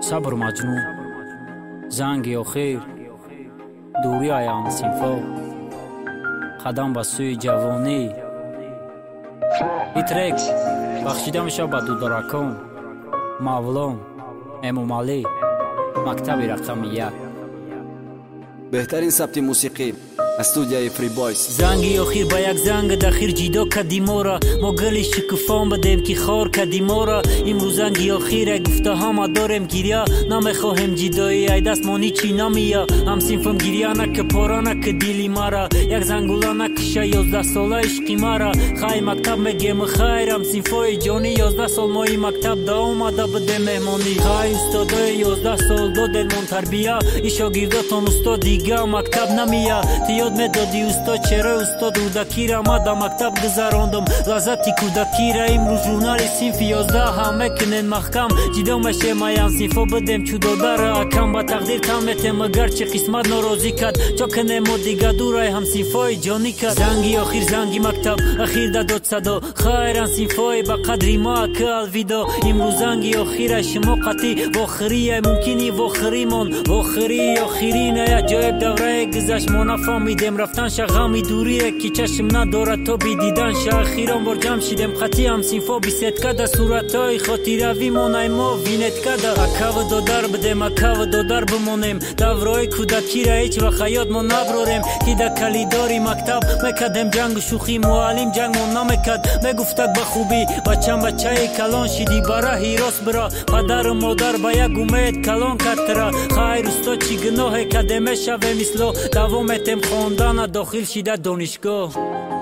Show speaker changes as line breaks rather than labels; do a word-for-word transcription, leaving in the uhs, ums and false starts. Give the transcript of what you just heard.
صبر مجنون زنگی آخر دوری آیان سینفا قدم به سوی جوانی این ترک بخشیده میشه به دودرکان مولان امام علی مکتب رقم یک.
بهترین ثبت موسیقی استودیوی فری بویز.
زنگی آخر با یک زنگ دخیر جیدا کدی ما را ما گلی شکفان بدیم که خار کدی ما را امروز زنگی آخر گفته ها دارم گیریا نمیخواهم جدایی ای دست مانی چی نمیا هم سینفم گیریا نک پارا نک دیلی مرا یک زنگولا نکشه یازده ساله عشقی مرا خای مکتب میگم خیرم سینفای جانی یازده سال مای مکتب دا اومده بده مهمانی خای استادای یازده سال دادن من تربیه ای شاگرداتان استاد دیگه مکتب نمیا یاد میدادی استاد چرا استاد کودکی را ما در مکتب گذراندم لذتی کودکی را امروز ژورنال صنف یازده همه کنن محکم جدا میشه مایم صنفا بدم چوداده را کم با تقدیر تمت مگر چه قسمت ناراضی کرد چا کنه ما دیگه دورای هم صنفای جانی کرد زنگی آخر زنگی مکتب اخیر داد صدا خیرن صنفای با قدری ما که الویدا امروز زنگی آخر شما قطعی واخری ممکنی واخری من واخری آخرین یا جایب دوره گذشت ما نفهمید دم رفتن شغمی دوریه که چشم نداره تا بی دیدن شاخیران بار جمع شیدم خطی هم سینفا بیست کده صورتای خاطی روی مانای ما وینت کده اکاو دادر بدم اکاو دادر بمانم دورای کودکی را هیچ و خیاد ما نبرارم که در کلیداری مکتب مکدم جنگ و شوخی معلم جنگ ما نمکد مگفتک بخوبی بچم بچه کلان شیدی برا هیراس برا پدر و مادر با یک امید کلان کترا خیر استاد چی گناه کدمه شوه مثلا دوامتم خواندن داخل شده دانشگاه.